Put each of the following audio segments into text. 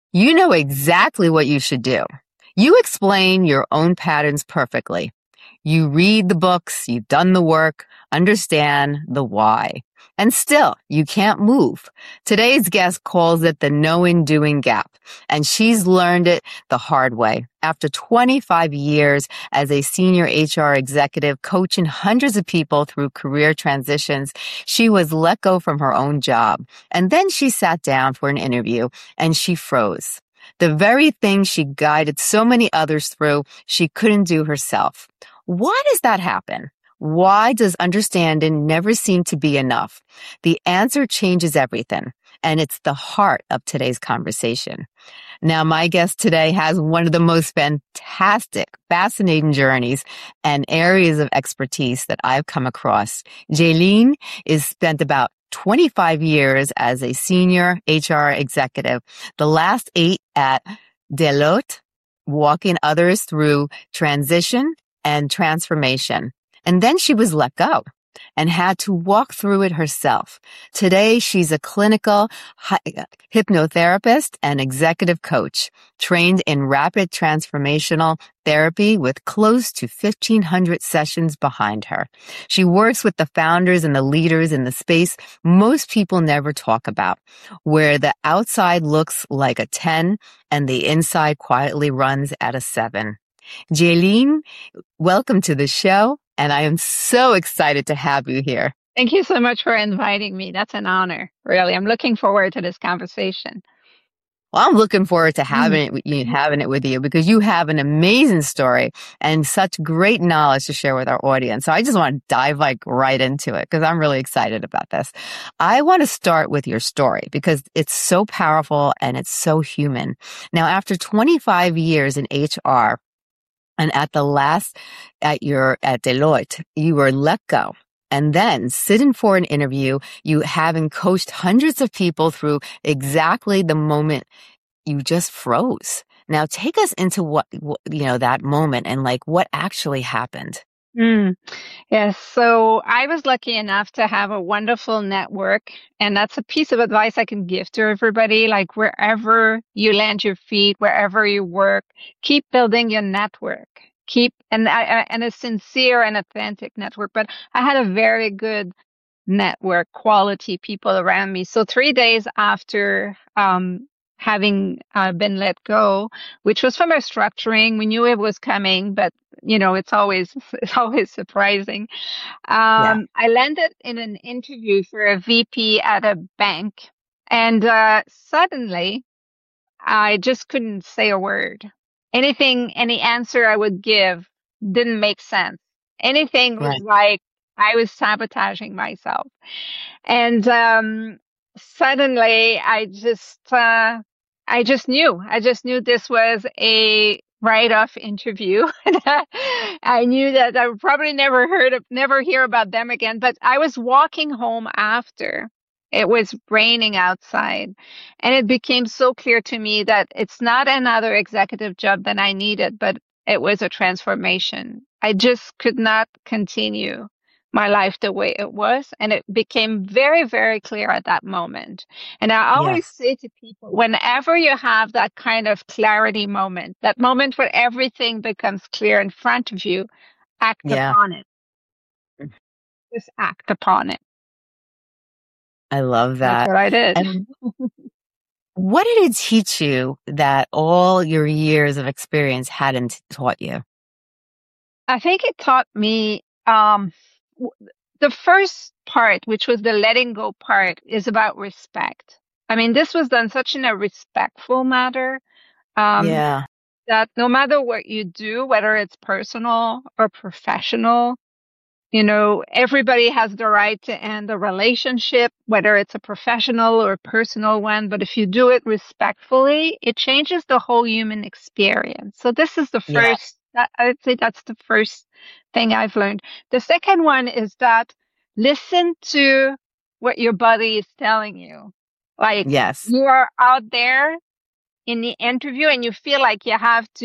You know exactly what you should do. You explain your own patterns perfectly. You read the books, you've done the work, understand the why. And still, you can't move. Today's guest calls it the knowing doing gap, and she's learned it the hard way. After 25 years as a senior HR executive coaching hundreds of people through career transitions, she was let go from her own job. And then she sat down for an interview and she froze. The very thing she guided so many others through, she couldn't do herself. Why does that happen? Why does understanding never seem to be enough? The answer changes everything, and it's the heart of today's conversation. Now, my guest today has one of the most fantastic, fascinating journeys and areas of expertise that I've come across. Jaylene is spent about 25 years as a senior HR executive, the last 8 at Deloitte, walking others through transition and transformation. And then she was let go and had to walk through it herself. Today, she's a clinical hypnotherapist and executive coach, trained in rapid transformational therapy with close to 1,500 sessions behind her. She works with the founders and the leaders in the space most people never talk about, where the outside looks like a 10 and the inside quietly runs at a 7. Jaylene, welcome to the show, and I am so excited to have you here. Thank you so much for inviting me. That's an honor, really. I'm looking forward to this conversation. Well, I'm looking forward to having it with you because you have an amazing story and such great knowledge to share with our audience. So I just want to dive right into it because I'm really excited about this. I want to start with your story because it's so powerful and it's so human. Now, after 25 years in HR, and at Deloitte, you were let go. And then sitting for an interview, you having coached hundreds of people through exactly the moment you just froze. Now take us into what that moment and like what actually happened. Yes. So I was lucky enough to have a wonderful network. And that's a piece of advice I can give to everybody. Like wherever you land your feet, wherever you work, keep building your network. And a sincere and authentic network. But I had a very good network, quality people around me. So 3 days after having been let go, which was from a restructuring, we knew it was coming, but it's always surprising. I landed in an interview for a VP at a bank, and suddenly I just couldn't say a word. Any answer I would give didn't make sense. Anything was like I was sabotaging myself. And suddenly I just knew this was a write-off interview. I knew that I would probably never hear about them again, but I was walking home after. It was raining outside, and it became so clear to me that it's not another executive job that I needed, but it was a transformation. I just could not continue my life the way it was, and it became very, very clear at that moment. And I always say to people, whenever you have that kind of clarity moment, that moment where everything becomes clear in front of you, act upon it. Just act upon it. I love that. That's what I did. And what did it teach you that all your years of experience hadn't taught you? I think it taught me the first part, which was the letting go part, is about respect. I mean, this was done such in a respectful manner that no matter what you do, whether it's personal or professional, everybody has the right to end a relationship, whether it's a professional or personal one. But if you do it respectfully, it changes the whole human experience. So this is the first, I'd say that's the first thing I've learned. The second one is that listen to what your body is telling you. Like you are out there in the interview and you feel like you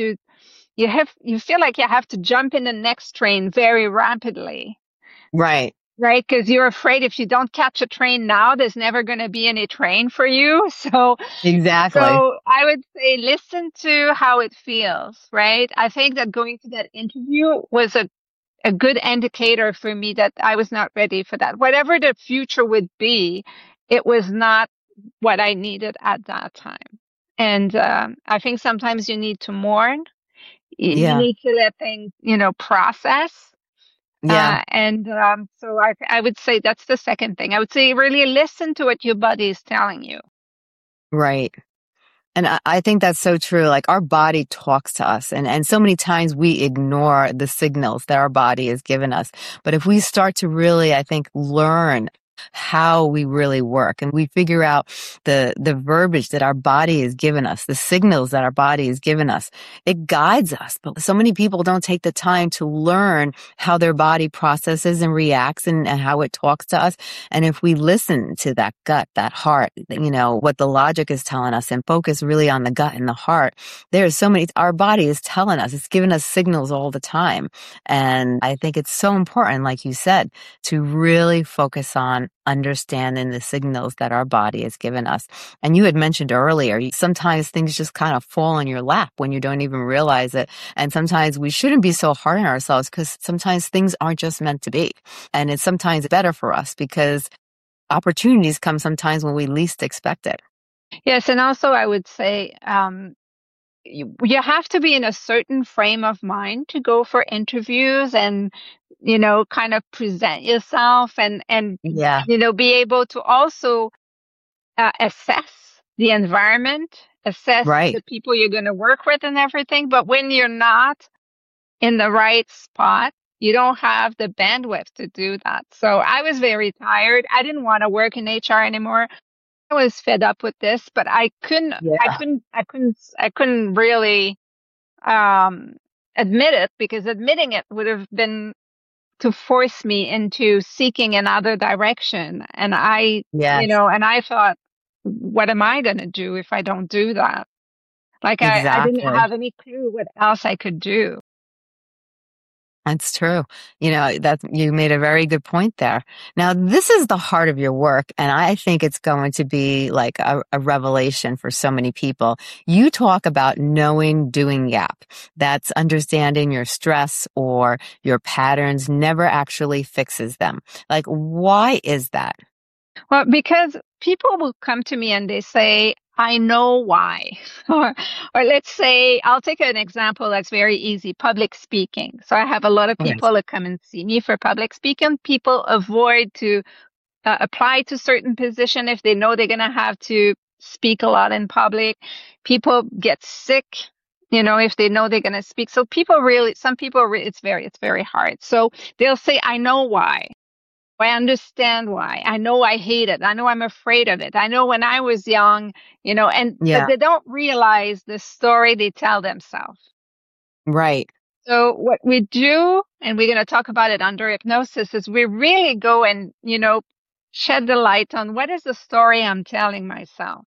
feel like you have to jump in the next train very rapidly. Right. Because you're afraid if you don't catch a train now, there's never going to be any train for you. So exactly. So I would say listen to how it feels, right? I think that going to that interview was a good indicator for me that I was not ready for that. Whatever the future would be, it was not what I needed at that time. And I think sometimes you need to mourn. You Yeah. need to let things, process. Yeah. So I would say that's the second thing. I would say really listen to what your body is telling you. Right. And I think that's so true. Like our body talks to us and so many times we ignore the signals that our body has given us. But if we start to really, I think, learn how we really work and we figure out the verbiage that our body has given us, the signals that our body has given us, it guides us. But so many people don't take the time to learn how their body processes and reacts and how it talks to us. And if we listen to that gut, that heart, what the logic is telling us and focus really on the gut and the heart, there's so many, our body is telling us, it's giving us signals all the time. And I think it's so important, like you said, to really focus on understanding the signals that our body has given us. And you had mentioned earlier, sometimes things just kind of fall in your lap when you don't even realize it. And sometimes we shouldn't be so hard on ourselves because sometimes things aren't just meant to be. And it's sometimes better for us because opportunities come sometimes when we least expect it. Yes, and also I would say you have to be in a certain frame of mind to go for interviews and kind of present yourself and Yeah, be able to also assess the environment, assess right. the people you're going to work with and everything. But when you're not in the right spot, you don't have the bandwidth to do that. So I was very tired. I didn't want to work in HR anymore. I was fed up with this, but Yeah. I couldn't really um admit it because admitting it would have been to force me into seeking another direction. And Yes, and I thought, what am I going to do if I don't do that? Like I didn't exactly. have any clue what else I could do. That's true. That you made a very good point there. Now, this is the heart of your work, and I think it's going to be like a revelation for so many people. You talk about knowing doing gap. That's understanding your stress or your patterns never actually fixes them. Like, why is that? Well, because people will come to me and they say, I know why. Or let's say, I'll take an example that's very easy, public speaking. So I have a lot of Yes. people that come and see me for public speaking. People avoid to apply to certain position if they know they're going to have to speak a lot in public. People get sick, if they know they're going to speak. So some people, it's very hard. So they'll say, I know why. I understand why. I know I hate it. I know I'm afraid of it. I know when I was young, but Yeah. they don't realize the story they tell themselves. Right. So what we do, and we're going to talk about it under hypnosis, is we really go and, shed the light on what is the story I'm telling myself.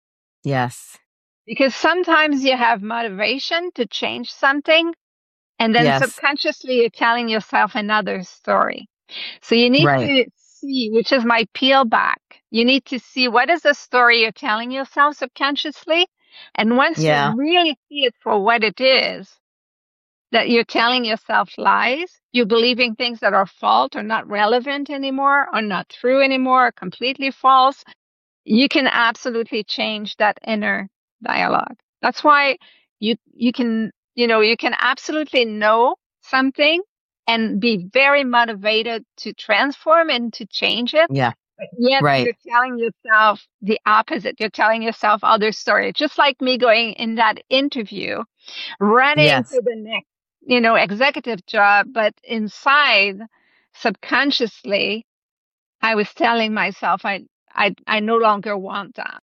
Yes. Because sometimes you have motivation to change something, and then Yes. subconsciously you're telling yourself another story. So you need Right. to see, which is my peel back. You need to see what is the story you're telling yourself subconsciously. And once you Yeah. really see it for what it is, that you're telling yourself lies, you're believing things that are false or not relevant anymore, or not true anymore, or completely false, you can absolutely change that inner dialogue. That's why you can, you can absolutely know something and be very motivated to transform and to change it. Yeah. But yet Right. you're telling yourself the opposite. You're telling yourself other stories. Just like me going in that interview, running Yes. to the next, executive job, but inside, subconsciously, I was telling myself I no longer want that.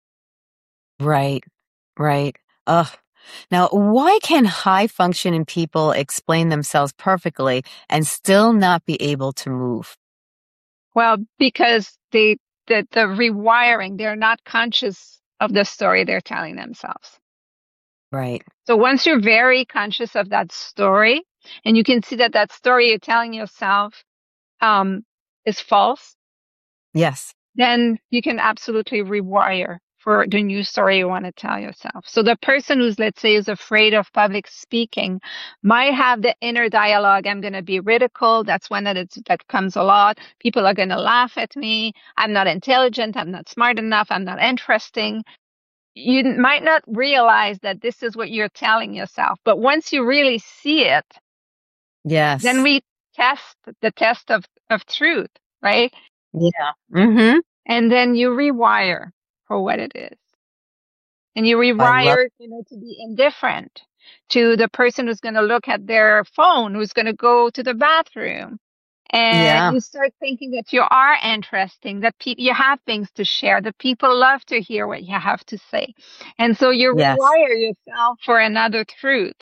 Right. Right. Ugh. Now, why can high functioning people explain themselves perfectly and still not be able to move? Well, because the rewiring, they're not conscious of the story they're telling themselves. Right. So once you're very conscious of that story, and you can see that that story you're telling yourself um, is false, Yes. then you can absolutely rewire for the new story you want to tell yourself. So the person who's, let's say, is afraid of public speaking might have the inner dialogue. I'm going to be ridiculed. That's one that comes a lot. People are going to laugh at me. I'm not intelligent. I'm not smart enough. I'm not interesting. You might not realize that this is what you're telling yourself. But once you really see it, then Yes. we test the test of truth, right? Yeah. Mm-hmm. And then you rewire for what it is. And you I love. rewire, to be indifferent to the person who's going to look at their phone, who's going to go to the bathroom. And Yeah. you start thinking that you are interesting, that you have things to share, that people love to hear what you have to say. And so you Yes. rewire yourself for another truth.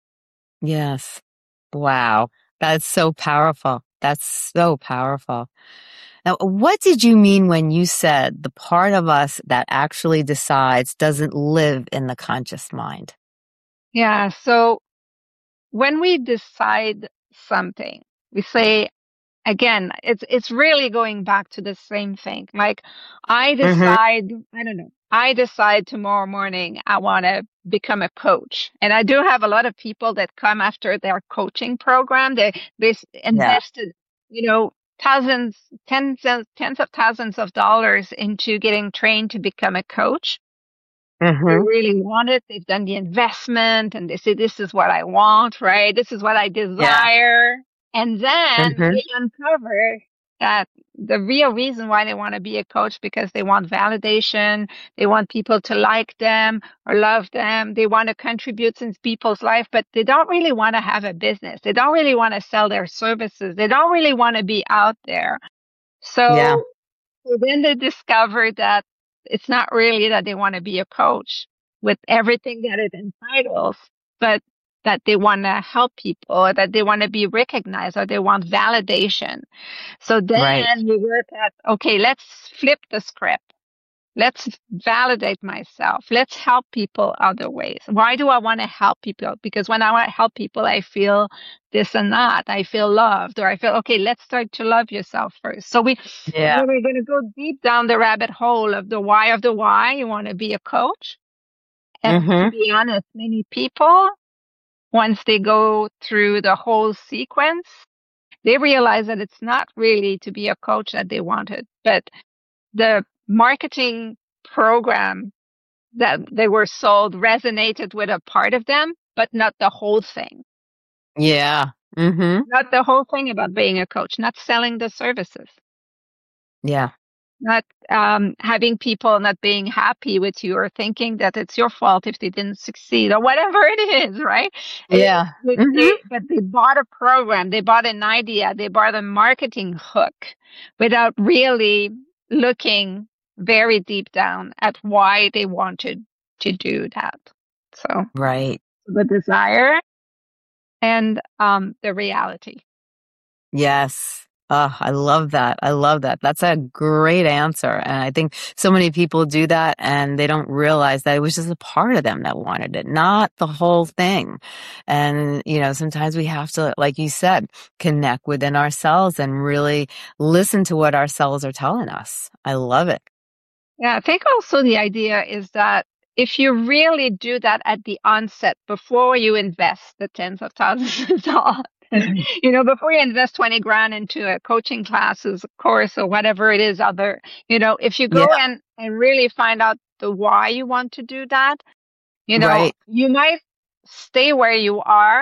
Yes. Wow. That's so powerful. That's so powerful. Now, what did you mean when you said the part of us that actually decides doesn't live in the conscious mind? Yeah. So when we decide something, we say, again, it's really going back to the same thing. Like I Mm-hmm. decide, I don't know, I decide tomorrow morning I want to become a coach. And I do have a lot of people that come after their coaching program. They Yeah. invested, thousands, tens of thousands of dollars into getting trained to become a coach. They Mm-hmm. really want it. They've done the investment and they say, this is what I want, right? This is what I Yeah. desire. And then Mm-hmm. they uncover that the real reason why they want to be a coach, because they want validation. They want people to like them or love them. They want to contribute in people's life, but they don't really want to have a business. They don't really want to sell their services. They don't really want to be out there. Yeah. So then they discover that it's not really that they want to be a coach with everything that it entitles, but that they want to help people, or that they want to be recognized, or they want validation. So Right. then we work at, okay, let's flip the script. Let's validate myself. Let's help people other ways. Why do I want to help people? Because when I want to help people, I feel this and that. I feel loved, or I feel, okay, let's start to love yourself first. So Yeah. we're going to go deep down the rabbit hole of the why you want to be a coach. And to Mm-hmm. be honest, many people, once they go through the whole sequence, they realize that it's not really to be a coach that they wanted, but the marketing program that they were sold resonated with a part of them, but not the whole thing. Yeah. Mm-hmm. Not the whole thing about being a coach, not selling the services, Yeah. not having people not being happy with you or thinking that it's your fault if they didn't succeed or whatever it is, right? Yeah. Mm-hmm. But they bought a program, they bought an idea, they bought a marketing hook without really looking very deep down at why they wanted to do that. So Right. the desire and the reality. Yes. Oh, I love that. I love that. That's a great answer. And I think so many people do that and they don't realize that it was just a part of them that wanted it, not the whole thing. And, sometimes we have to, like you said, connect within ourselves and really listen to what our cells are telling us. I love it. Yeah, I think also the idea is that if you really do that at the onset, before you invest the tens of thousands of dollars, before you invest 20 grand into a coaching classes, course, or whatever it is other, if you go Yeah. and really find out the why you want to do that, Right. you might stay where you are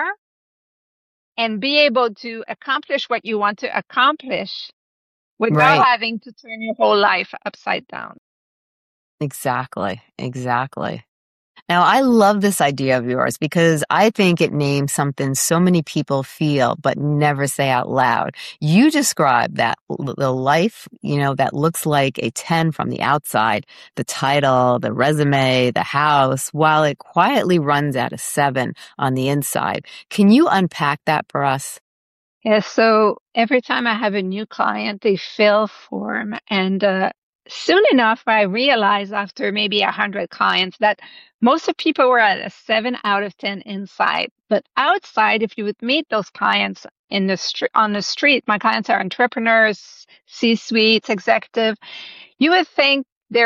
and be able to accomplish what you want to accomplish without Right. having to turn your whole life upside down. Exactly. Exactly. Now, I love this idea of yours because I think it names something so many people feel but never say out loud. You describe that the life, that looks like a 10 from the outside, the title, the resume, the house, while it quietly runs at a 7 on the inside. Can you unpack that for us? Yeah, so every time I have a new client, they fill a form, and soon enough, I realize after maybe 100 clients that most of people were at a 7 out of 10 inside. But outside, if you would meet those clients in the street, on the street, my clients are entrepreneurs, C-suites, executive, you would think they're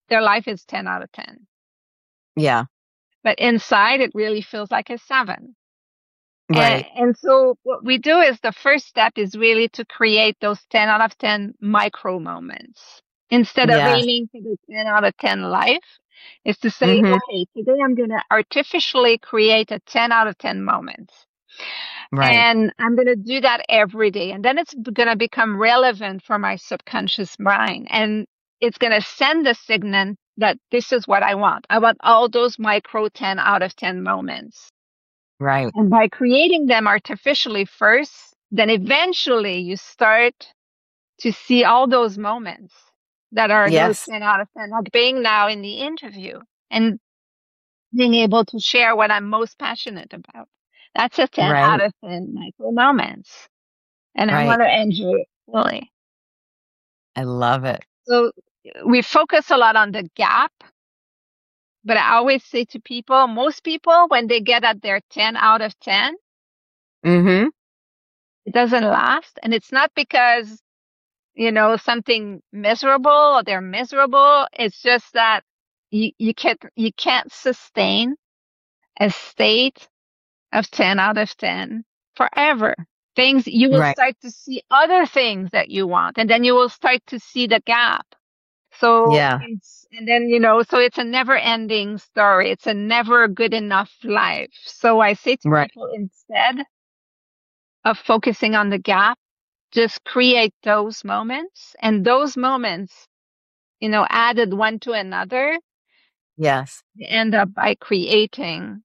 their life is 10 out of 10. Yeah. But inside, it really feels like a 7. Right. And so what we do is the first step is really to create those 10 out of 10 micro moments. Instead of Yes. aiming for the 10 out of 10 life, is to say, Mm-hmm. okay, today I'm going to artificially create a 10 out of 10 moments. Right. And I'm going to do that every day. And then it's going to become relevant for my subconscious mind. And it's going to send a signal that this is what I want. I want all those micro 10 out of 10 moments. Right. And by creating them artificially first, then eventually you start to see all those moments that are those Yes. 10 out of 10, like being now in the interview and being able to share what I'm most passionate about. That's a 10 out Right. of 10 micro moments. And I Right. want to enjoy it fully. I love it. So we focus a lot on the gap, but I always say to people, most people, when they get at their 10 out of 10, Mm-hmm. it doesn't last. And it's not because, something miserable or they're miserable. It's just that you can't sustain a state of 10 out of 10 forever. Things you will Right. start to see other things that you want, and then you will start to see the gap. So Yeah. so it's a never ending story. It's a never good enough life. So I say to Right. people, instead of focusing on the gap, just create those moments, and those moments, added one to another, Yes. end up by creating,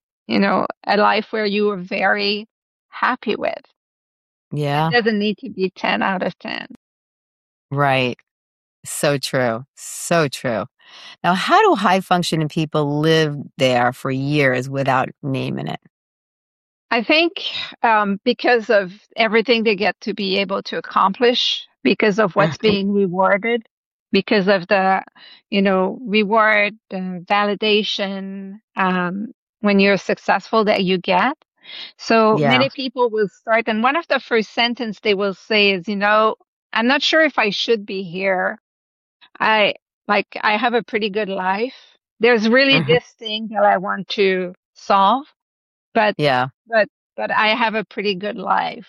a life where you are very happy with. It Yeah. doesn't need to be 10 out of 10. Right. So true. So true. Now, how do high functioning people live there for years without naming it? I think because of everything they get to be able to accomplish, because of what's Mhm. being rewarded, because of the, reward, the validation, when you're successful that you get. So Yeah. many people will start, and one of the first sentence they will say is, I'm not sure if I should be here. I I have a pretty good life. There's really Mhm. this thing that I want to solve, but Yeah. but but I have a pretty good life.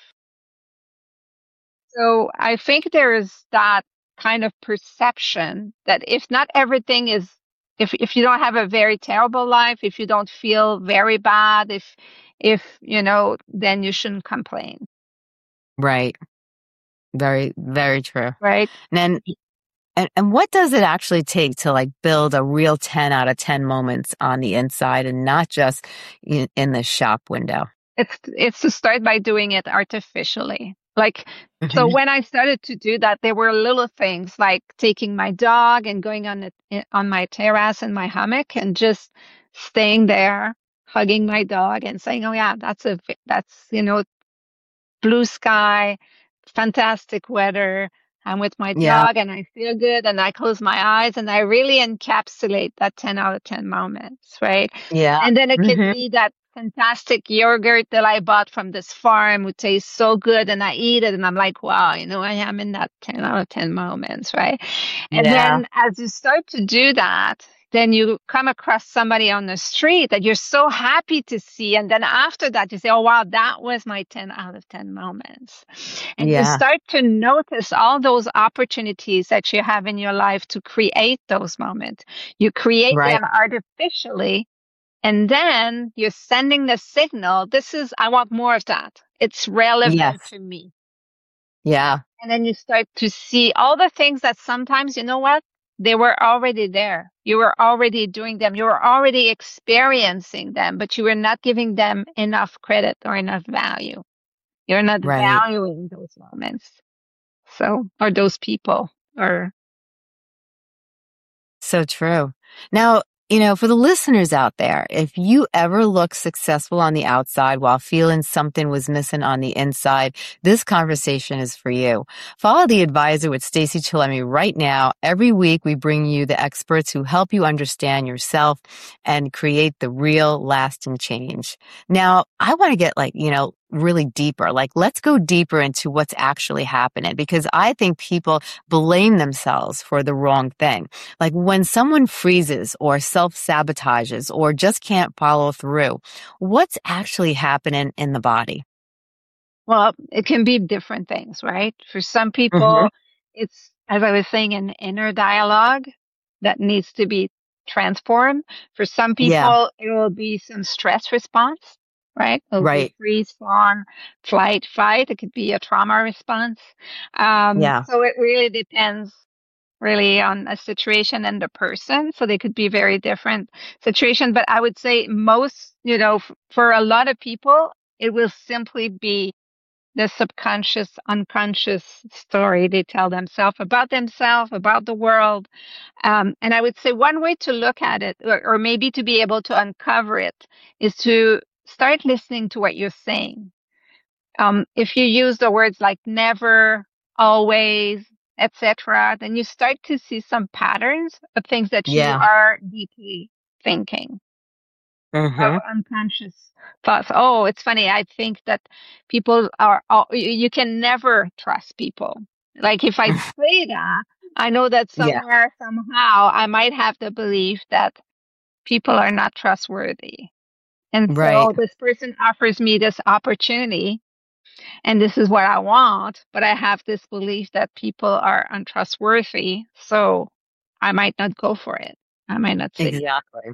So I think there is that kind of perception that if not everything is, if you don't have a very terrible life, if you don't feel very bad, if then you shouldn't complain, Right. Very, very true. right? And then, and what does it actually take to like build a real 10 out of 10 moments on the inside and not just in the shop window? It's to start by doing it artificially. Like, so Mhm. when I started to do that, there were little things like taking my dog and going on my terrace in my hammock and just staying there, hugging my dog and saying, "Oh yeah, that's blue sky, fantastic weather. I'm with my Yeah. dog and I feel good and I close my eyes and I really encapsulate that 10 out of 10 moments, right? Yeah. And then it could Hmm. be that fantastic yogurt that I bought from this farm who tastes so good and I eat it and I'm like, wow, I am in that 10 out of 10 moments, right? And Yeah. then as you start to do that, then you come across somebody on the street that you're so happy to see. And then after that, you say, oh, wow, that was my 10 out of 10 moments. And you Yeah. start to notice all those opportunities that you have in your life to create those moments. You create Right. them artificially, and then you're sending the signal, I want more of that. It's relevant Yes. to me. Yeah. And then you start to see all the things that sometimes, you know what? They were already there. You were already doing them. You were already experiencing them, but you were not giving them enough credit or enough value. You're not Right. valuing those moments. So, or those people, or So true. Now, for the listeners out there, if you ever look successful on the outside while feeling something was missing on the inside, this conversation is for you. Follow The Advisor with Stacey Chillemi right now. Every week, we bring you the experts who help you understand yourself and create the real lasting change. Now, I want to get really deeper. Like, let's go deeper into what's actually happening because I think people blame themselves for the wrong thing. Like when someone freezes or self-sabotages or just can't follow through, what's actually happening in the body? Well, it can be different things, right? For some Hmm. people, it's, as I was saying, an inner dialogue that needs to be transformed. For some Yeah, people, it will be some stress response, right? It'll be right. freeze, fawn, flight, fight. It could be a trauma response. Yeah, So it really depends really on a situation and the person. So they could be very different situation. But I would say most, for a lot of people, it will simply be the subconscious, unconscious story they tell themselves, about the world. And I would say one way to look at it, or maybe to be able to uncover it, is to start listening to what you're saying. If you use the words like never, always, etc., then you start to see some patterns of things that you yeah. are deeply thinking of Hmm. unconscious thoughts. Oh, it's funny. I think that people you can never trust people. Like if I say that, I know that Yeah, somewhere, somehow, I might have the belief that people are not trustworthy. And right. so this person offers me this opportunity and this is what I want, but I have this belief that people are untrustworthy. So I might not go for it. I might not say Exactly.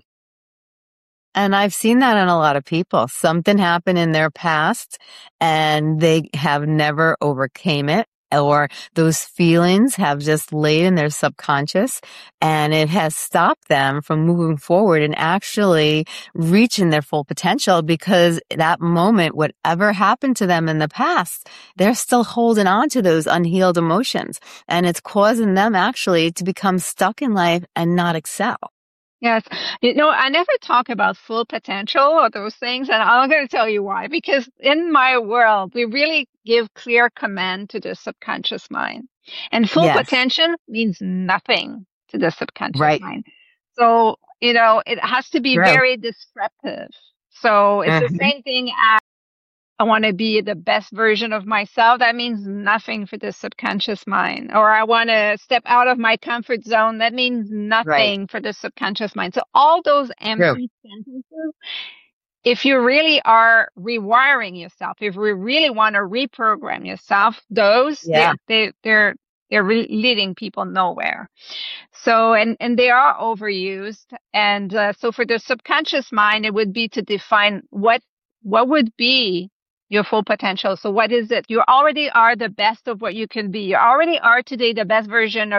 And I've seen that in a lot of people. Something happened in their past and they have never overcame it, or those feelings have just laid in their subconscious and it has stopped them from moving forward and actually reaching their full potential because that moment, whatever happened to them in the past, they're still holding on to those unhealed emotions and it's causing them actually to become stuck in life and not excel. yes. I never talk about full potential or those things, and I'm going to tell you why. Because in my world, we really give clear command to the subconscious mind. And full Yes. potential means nothing to the subconscious Right. mind. So, it has to be True. very descriptive. So it's the Hmm. same thing as I want to be the best version of myself. That means nothing for the subconscious mind. Or I want to step out of my comfort zone. That means Right. nothing for the subconscious mind. So all those True. empty sentences, if you really are rewiring yourself, if we really want to reprogram yourself, those Yeah. they're leading people nowhere. So, and they are overused. And so for the subconscious mind, it would be to define what would be your full potential. So what is it? You already are the best of what you can be. You already are today the best version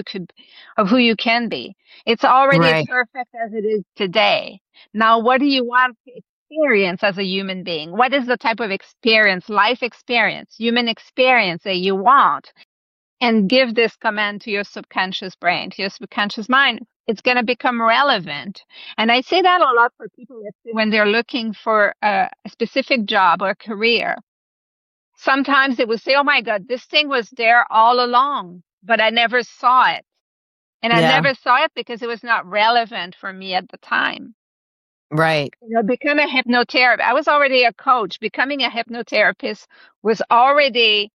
of who you can be. It's already Right. perfect as it is today. Now, what do you want to experience as a human being? What is the type of experience, life experience, human experience that you want? And give this command to your subconscious brain, to your subconscious mind, it's going to become relevant. And I say that a lot for people when they're looking for a specific job or career. Sometimes they will say, oh my God, this thing was there all along, but I never saw it. And I Yeah. never saw it because it was not relevant for me at the time. Right. Become a hypnotherapist. I was already a coach. Becoming a hypnotherapist was already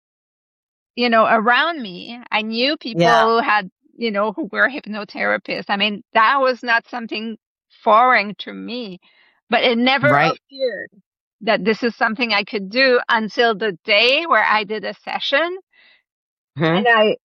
around me. I knew Yeah. people who had, who were hypnotherapists. I mean, that was not something foreign to me, but it never Right. appeared that this is something I could do until the day where I did a session. Hmm. And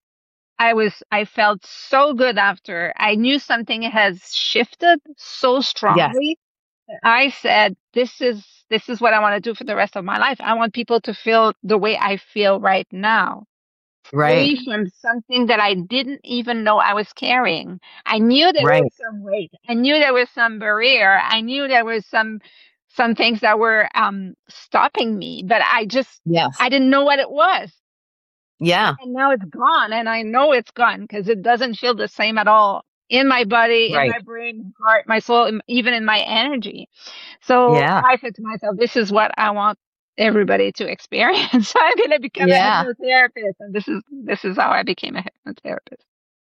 I felt so good after. I knew something has shifted so Yes. strongly. I said, this is what I want to do for the rest of my life. I want people to feel the way I feel right now, Right. free from something that I didn't even know I was carrying. I knew there was Right. some weight. I knew there was some barrier. I knew there was some things that were stopping me, but Yes. I didn't know what it was. Yeah. And now it's gone, and I know it's gone because it doesn't feel the same at all in my body, in Right. my brain, heart, my soul, even in my energy. So Yeah. I said to myself, this is what I want everybody to experience. So I'm going to become a Yeah. hypnotherapist. And this is how I became a hypnotherapist.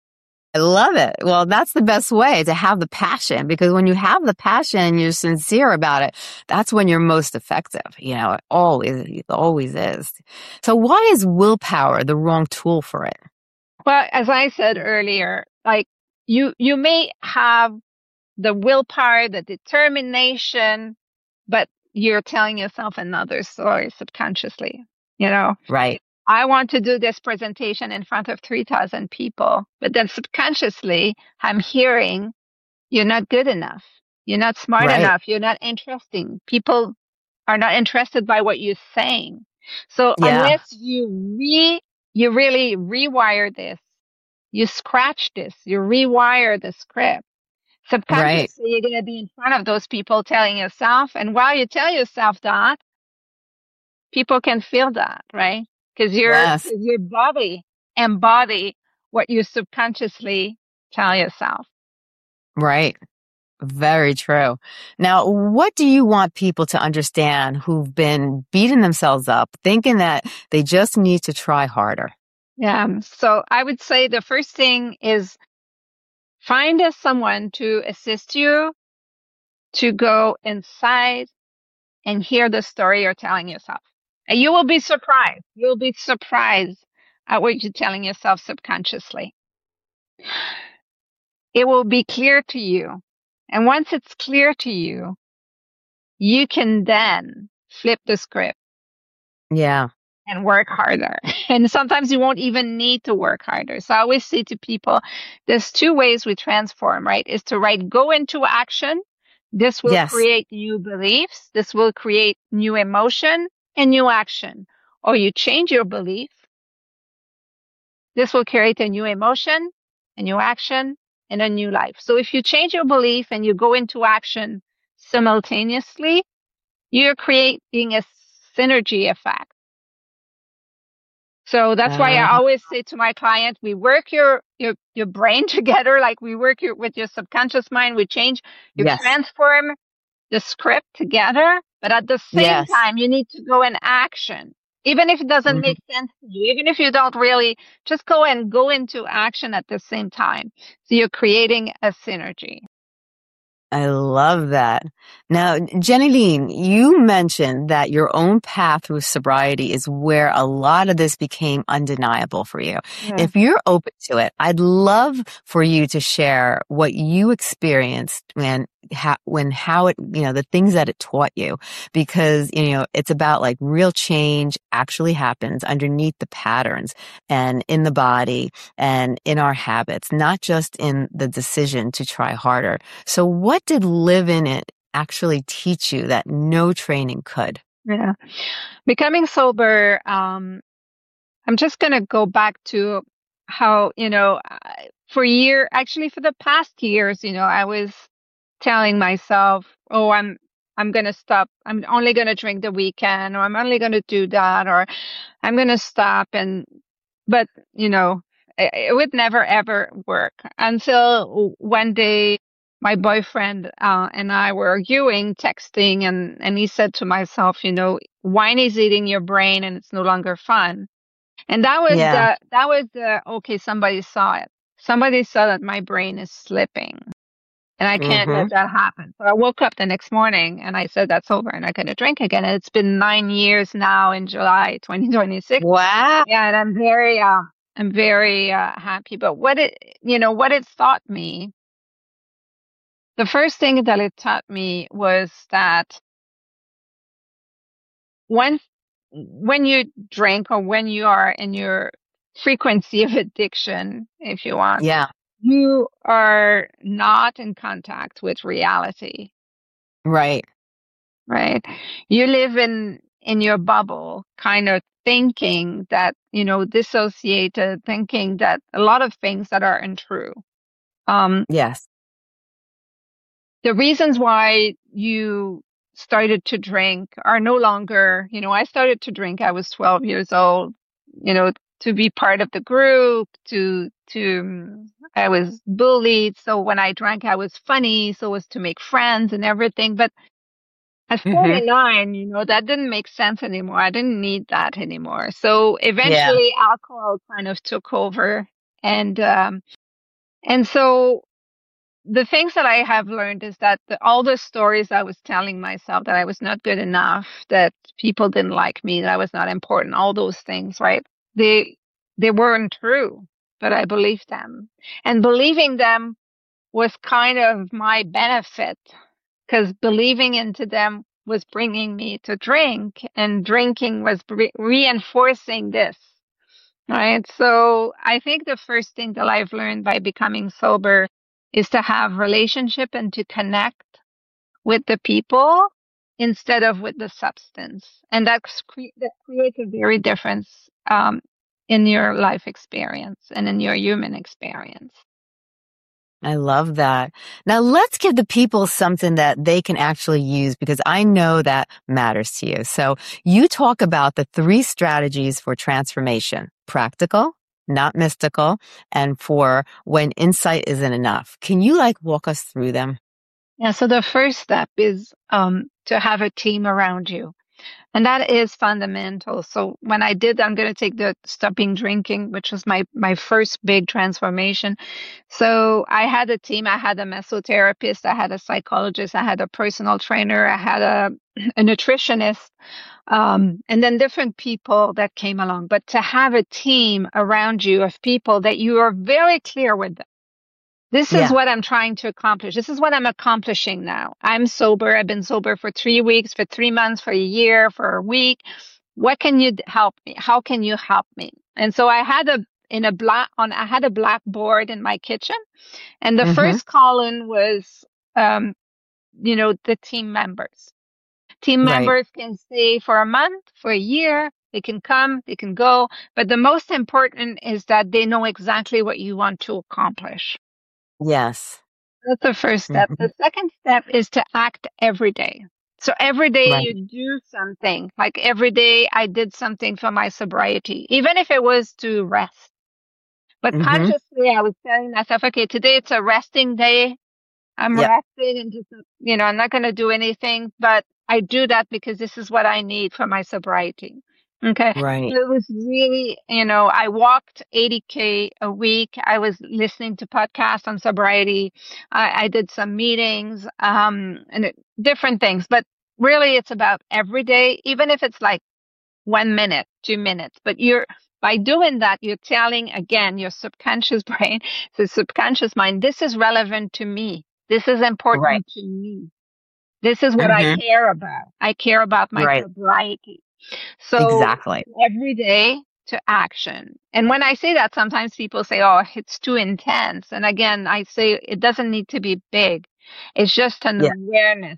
I love it. Well, that's the best way to have the passion, because when you have the passion and you're sincere about it, that's when you're most effective. It always is. So why is willpower the wrong tool for it? Well, as I said earlier, like you may have the willpower, the determination, but you're telling yourself another story subconsciously. You know, Right. I want to do this presentation in front of 3,000 people, but then subconsciously I'm hearing you're not good enough. You're not smart Right. enough. You're not interesting. People are not interested by what you're saying. So Yeah. unless you really rewire this, you scratch this, you rewire the script. Right. Subconsciously, you're going to be in front of those people telling yourself. And while you tell yourself that, people can feel that, right? Because Yes. your body embody what you subconsciously tell yourself. Right. Very true. Now, what do you want people to understand who've been beating themselves up, thinking that they just need to try harder? Yeah. So I would say the first thing is find someone to assist you to go inside and hear the story you're telling yourself. And you will be surprised. You'll be surprised at what you're telling yourself subconsciously. It will be clear to you. And once it's clear to you, you can then flip the script Yeah. and work harder. And sometimes you won't even need to work harder. So I always say to people, there's two ways we transform, right? Is to go into action. This will Yes. create new beliefs. This will create new emotion and new action. Or you change your belief. This will create a new emotion, a new action, and a new life. So if you change your belief and you go into action simultaneously, you're creating a synergy effect. So that's why I Uh, always say to my client, we work your brain together, like we work with your subconscious mind. You yes. transform the script together, but at the same Yes. time, you need to go in action. Even if it doesn't Mhm. make sense to you, even if you don't really, just go into action at the same time. So you're creating a synergy. I love that. Now, Jenny-Leen, you mentioned that your own path through sobriety is where a lot of this became undeniable for you. Yeah. If you're open to it, I'd love for you to share what you experienced how it, the things that it taught you, because, it's about like real change actually happens underneath the patterns and in the body and in our habits, not just in the decision to try harder. So what did live in it actually teach you that no training could? Yeah. Becoming sober, I'm just going to go back to how, for the past years, I was telling myself, oh, I'm going to stop. I'm only going to drink the weekend, or I'm only going to do that, or I'm going to stop. But, it would never ever work until one day my boyfriend, and I were arguing, texting, and he said to myself, wine is eating your brain and it's no longer fun. And Yeah. okay, somebody saw it. Somebody saw that my brain is slipping and I can't Mm-hmm. let that happen. So I woke up the next morning and I said, that's over and I'm going to drink again. And it's been 9 years now in July 2026. Wow. Yeah. And I'm very happy. But what it taught me, the first thing that it taught me was that when you drink or when you are in your frequency of addiction, if you want, Yeah. you are not in contact with reality, Right. right? You live in your bubble, kind of thinking that, dissociated, thinking that a lot of things that are untrue. Um, Yes. the reasons why you started to drink are no longer, I started to drink, I was 12 years old, to be part of the group, I was bullied. So when I drank, I was funny. So it was to make friends and everything. But at Mm-hmm. 49, that didn't make sense anymore. I didn't need that anymore. So Yeah. eventually alcohol kind of took over and, And so the things that I have learned is that all the stories I was telling myself that I was not good enough, that people didn't like me, that I was not important, all those things, right? They they weren't true, but I believed them. And believing them was kind of my benefit because believing into them was bringing me to drink, and drinking was reinforcing this. Right. So I think the first thing that I've learned by becoming sober is to have relationship and to connect with the people instead of with the substance. And that creates a very difference in your life experience and in your human experience. I love that. Now let's give the people something that they can actually use because I know that matters to you. So you talk about the 3 strategies for transformation: practical, not mystical, and for when insight isn't enough. Can you walk us through them? Yeah. So the first step is to have a team around you. And that is fundamental. So when I'm going to take the stopping drinking, which was my first big transformation. So I had a team. I had a mesotherapist. I had a psychologist. I had a personal trainer. I had a nutritionist, and then different people that came along. But to have a team around you of people that you are very clear with, this is Yeah. what I'm trying to accomplish. This is what I'm accomplishing now. I'm sober. I've been sober for 3 weeks, for 3 months, for a year, for a week. What can you help me? How can you help me? And so I had a blackboard in my kitchen, and the Mm-hmm. first column was, um, the team members. Team Right. members can stay for a month, for a year. They can come, they can go. But the most important is that they know exactly what you want to accomplish. Yes. That's the first step. Mm-hmm. The second step is to act every day. So every day Right. you do something. Like every day I did something for my sobriety, even if it was to rest. But Mm-hmm. consciously, I was telling myself, okay, today it's a resting day. I'm Yep. resting and just, I'm not going to do anything, but I do that because this is what I need for my sobriety. Okay. Right. So it was really, I walked 80K a week. I was listening to podcasts on sobriety. I did some meetings, different things, but really it's about every day, even if it's like 1 minute, 2 minutes, but by doing that, you're telling again your subconscious brain, the subconscious mind, this is relevant to me. This is Right. important to me. This is what I Mm-hmm. care about. I care about my Right. sobriety. So Exactly. every day to action. And when I say that, sometimes people say, oh, it's too intense. And again, I say it doesn't need to be big. It's just an Yeah. awareness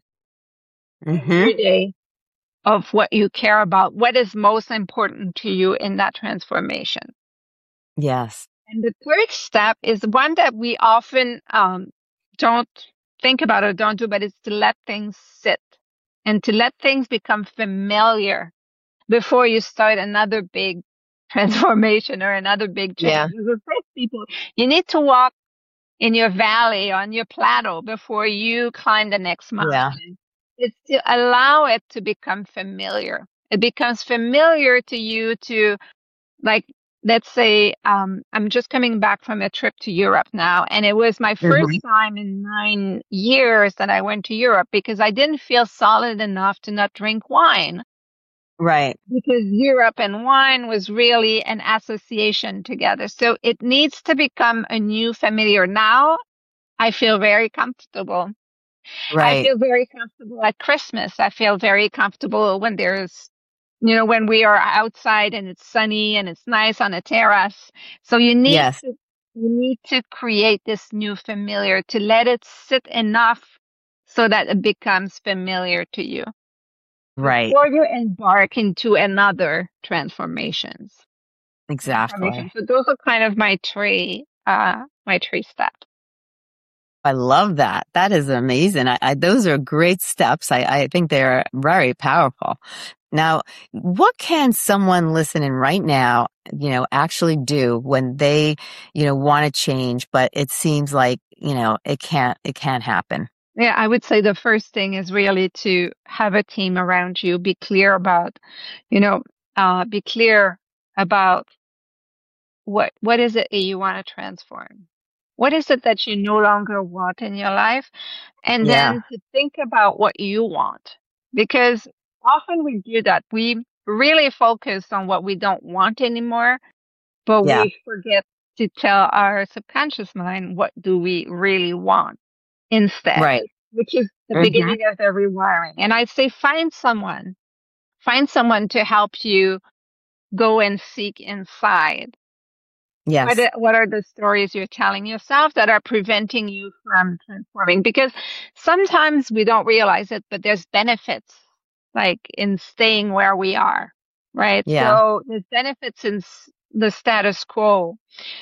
Mm-hmm. every day of what you care about, what is most important to you in that transformation. Yes. And the third step is one that we often don't think about or don't do, but it's to let things sit and to let things become familiar before you start another big transformation or another big Yeah. change. As I say to people, you need to walk in your valley, on your plateau before you climb the next Yeah. mountain. It's to allow it to become familiar. It becomes familiar to you to, like, let's say, I'm just coming back from a trip to Europe now, and it was my Mm-hmm. first time in 9 years that I went to Europe because I didn't feel solid enough to not drink wine Right. because Europe and wine was really an association together. So it needs to become a new familiar. Now I feel very comfortable. I Right. feel very comfortable at Christmas. I feel very comfortable when when we are outside and it's sunny and it's nice on a terrace. So Yes. you need to create this new familiar to let it sit enough so that it becomes familiar to you Right. before you embark into another transformation. Exactly. So those are kind of my three steps. I love that. That is amazing. Those are great steps. I think they're very powerful. Now, what can someone listening right now, actually do when they, want to change, but it seems like, it can't happen? Yeah, I would say the first thing is really to have a team around you. You know, be clear about what is it that you want to transform. What is it that you no longer want in your life? And Yeah. then to think about what you want. Because often we do that. We really focus on what we don't want anymore, but Yeah. we forget to tell our subconscious mind what do we really want instead, Right. which is the Hmm. beginning of the rewiring. And I'd say find someone to help you go and seek inside. Yes. What are the stories you're telling yourself that are preventing you from transforming? Because sometimes we don't realize it, but there's benefits like in staying where we are, right? Yeah. So there's benefits in the status quo.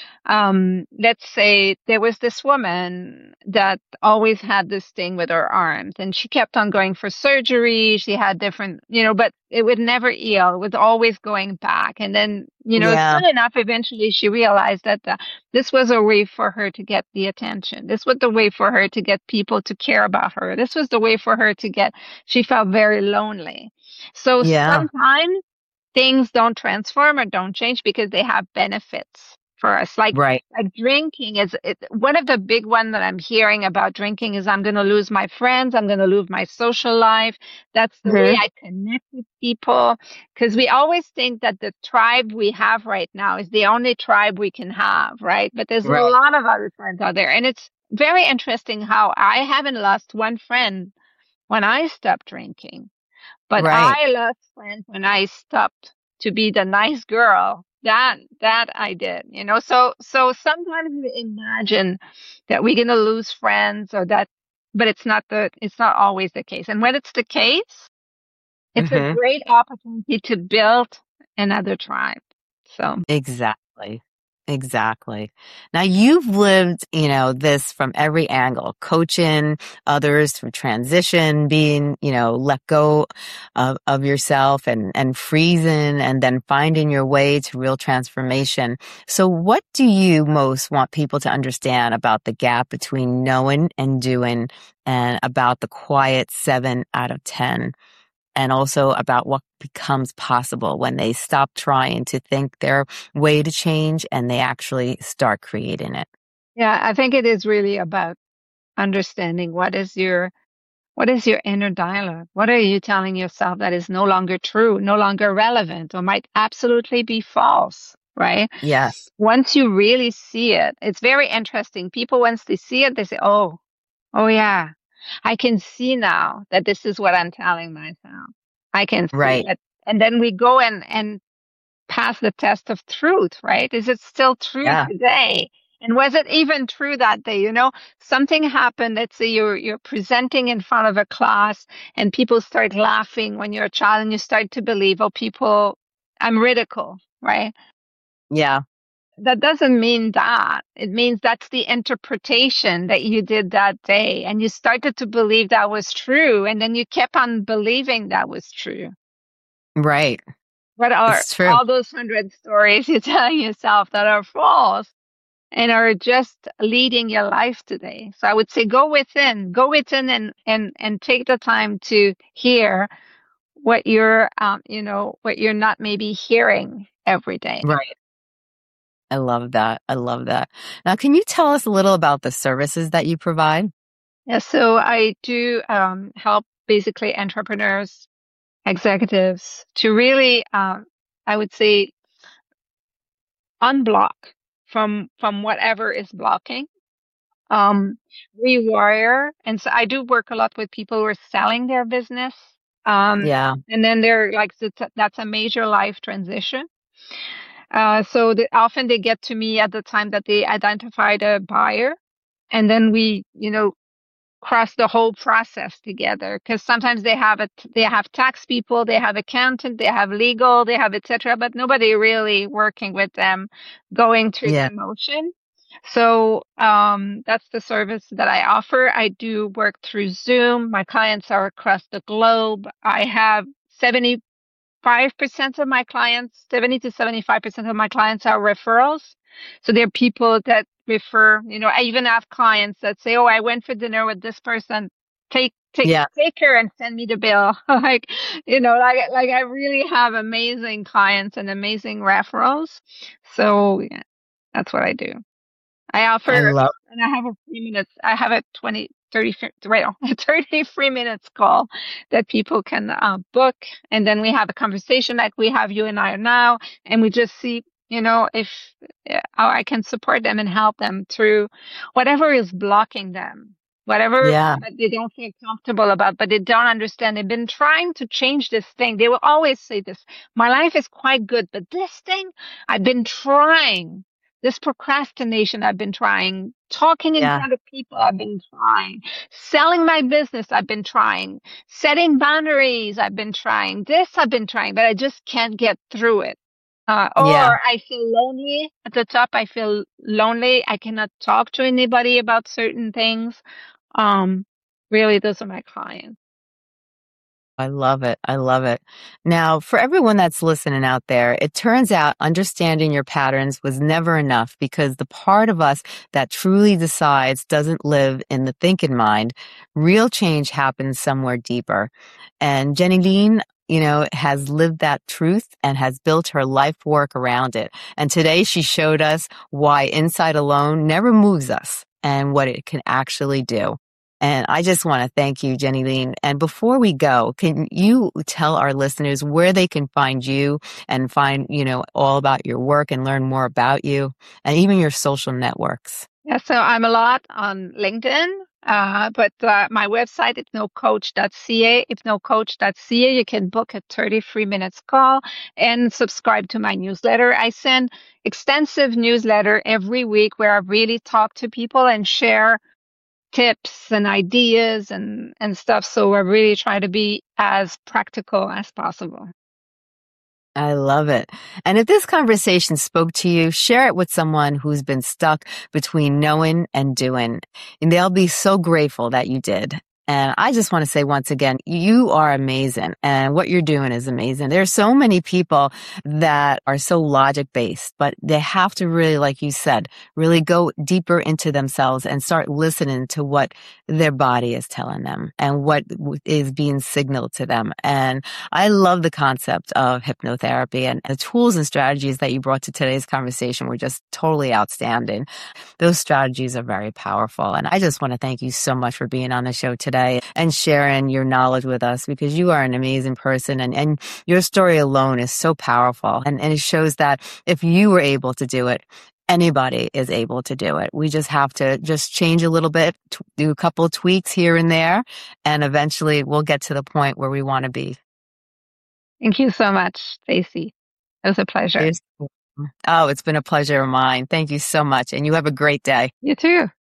Let's say there was this woman that always had this thing with her arms and she kept on going for surgery. She had different, but it would never heal. It was always going back. And then, Yeah. soon enough, eventually she realized that this was a way for her to get the attention. This was the way for her to get people to care about her. This was the way for her she felt very lonely. So Yeah. sometimes things don't transform or don't change because they have benefits for us. Right. Like drinking one of the big one that I'm hearing about drinking is I'm going to lose my friends. I'm going to lose my social life. That's the way Hmm. I connect with people. Because we always think that the tribe we have right now is the only tribe we can have, right? But there's a Right. lot of other tribes out there. And it's very interesting how I haven't lost one friend when I stopped drinking. But Right. I lost friends when I stopped to be the nice girl. That I did, So sometimes we imagine that we're gonna lose friends or that, but it's not always the case. And when it's the case, it's a Hmm. great opportunity to build another tribe. So Exactly. Exactly. Now you've lived, this from every angle, coaching others through transition, being, let go of yourself and freezing and then finding your way to real transformation. So what do you most want people to understand about the gap between knowing and doing and about the quiet 7 out of 10? And also about what becomes possible when they stop trying to think their way to change and they actually start creating it. yeah, I think it is really about understanding what is your inner dialogue? What are you telling yourself that is no longer true, no longer relevant, or might absolutely be false, right? Yes. Once you really see it, it's very interesting. People, once they see it, they say, oh yeah, I can see now that this is what I'm telling myself. I can see Right. it. And then we go and pass the test of truth, right? Is it still true Yeah. today? And was it even true that day? Something happened. Let's say you're presenting in front of a class and people start laughing when you're a child and you start to believe, I'm ridiculed, right? Yeah. That doesn't mean that. It means that's the interpretation that you did that day. And you started to believe that was true. And then you kept on believing that was true. Right. What are It's true. all those 100 stories you're telling yourself that are false and are just leading your life today? So I would say go within and take the time to hear what what you're not maybe hearing every day. Right. I love that. I love that. Now, can you tell us a little about the services that you provide? Yeah, so I do help basically entrepreneurs, executives to really, I would say, unblock from whatever is blocking, um, rewire. And so I do work a lot with people who are selling their business, um, Yeah. and then they're like that's a major life transition. So often they get to me at the time that they identified a buyer, and then we, cross the whole process together because sometimes they have tax people, they have accountant, they have legal, they have etc., but nobody really working with them going through Yeah. the motion. So that's the service that I offer. I do work through Zoom. My clients are across the globe. I have 75% of my clients, 70 to 75% of my clients are referrals. So they're people that refer, I even have clients that say, oh, I went for dinner with this person. Yeah. Take her and send me the bill. Like I really have amazing clients and amazing referrals. So yeah, that's what I do. I offer, I love. and I have a 3 minutes, I have a 33 minutes call that people can book. And then we have a conversation like we have you and I now. And we just see, if how I can support them and help them through whatever is blocking them, whatever Yeah. that they don't feel comfortable about, but they don't understand. They've been trying to change this thing. They will always say this, my life is quite good, but this thing I've been trying. This procrastination, I've been trying. Talking in Yeah. front of people, I've been trying. Selling my business, I've been trying. Setting boundaries, I've been trying. This, I've been trying, but I just can't get through it. Yeah. Or I feel lonely at the top. I feel lonely. I cannot talk to anybody about certain things. Um, really, those are my clients. I love it. I love it. Now, for everyone that's listening out there, it turns out understanding your patterns was never enough because the part of us that truly decides doesn't live in the thinking mind. Real change happens somewhere deeper. And Jenny Dean, has lived that truth and has built her life work around it. And today she showed us why insight alone never moves us and what it can actually do. And I just want to thank you, Jenny Lean. And before we go, can you tell our listeners where they can find you and find, all about your work and learn more about you and even your social networks? Yeah, so I'm a lot on LinkedIn, but my website, hypnocoach.ca. Hypnocoach.ca. You can book a 33 minutes call and subscribe to my newsletter. I send extensive newsletter every week where I really talk to people and share tips and ideas and stuff. So I really try to be as practical as possible. I love it. And if this conversation spoke to you, share it with someone who's been stuck between knowing and doing. And they'll be so grateful that you did. And I just want to say once again, you are amazing and what you're doing is amazing. There are so many people that are so logic based, but they have to really, like you said, really go deeper into themselves and start listening to what their body is telling them and what is being signaled to them. And I love the concept of hypnotherapy, and the tools and strategies that you brought to today's conversation were just totally outstanding. Those strategies are very powerful. And I just want to thank you so much for being on the show today and sharing your knowledge with us because you are an amazing person and your story alone is so powerful. And it shows that if you were able to do it, anybody is able to do it. We just have to just change a little bit, do a couple of tweaks here and there, and eventually we'll get to the point where we want to be. Thank you so much, Stacey. It was a pleasure. Oh, it's been a pleasure of mine. Thank you so much. And you have a great day. You too.